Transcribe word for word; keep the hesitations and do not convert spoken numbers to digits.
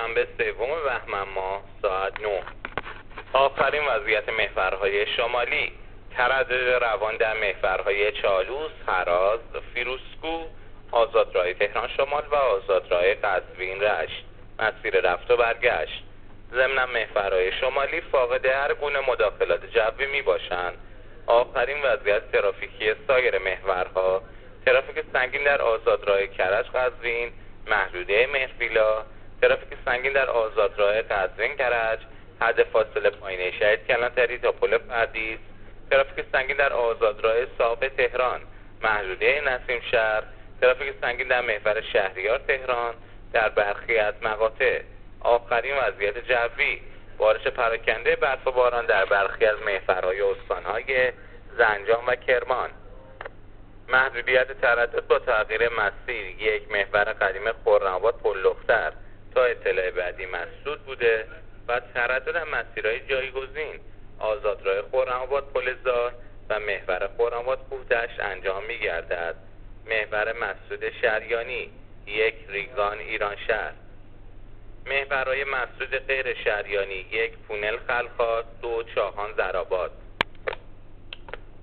دوشنبه سوم بهمن ماه ساعت نه. آخرین وضعیت محورهای شمالی: تردد روان در محورهای چالوس، هراز، فیروزکوه، آزادراه تهران شمال و آزادراه قزوین رشت. مسیر رفت و برگشت: ضمن محورهای شمالی فاقد هر گونه مداخلات جوی می باشند. آخرین وضعیت ترافیکی سایر محورها: ترافیک سنگین در آزادراه کرج قزوین، محدوده مهربیلا، ترافیک سنگین در آزادراه قزوین کرج، حد فاصله پایین شهید کلانتری تا پل پردیس، ترافیک سنگین در آزادراه صاحب تهران، محدوده نسیم شهر، ترافیک سنگین در محور شهریار تهران در برخی از مقاطع. آخرین وضعیت جوی: بارش پراکنده برف و باران در برخی از محورهای استانهای زنجان و کرمان. محدودیت تردد با تغییر مسیر: یک، محور قدیم خرم‌آباد پل‌لختر تا اطلاع بعدی مسدود بوده و تردد در مسیرهای جایگزین: آزادراه خرم‌آباد پل زار و محور خرم‌آباد کوه‌دشت انجام می‌گردد. محور مسدود شریانی: یک، ریگان ایران شهر. محورهای مسدود غیر شریانی: یک، پونل خلخات، دو، چاهان زرآباد.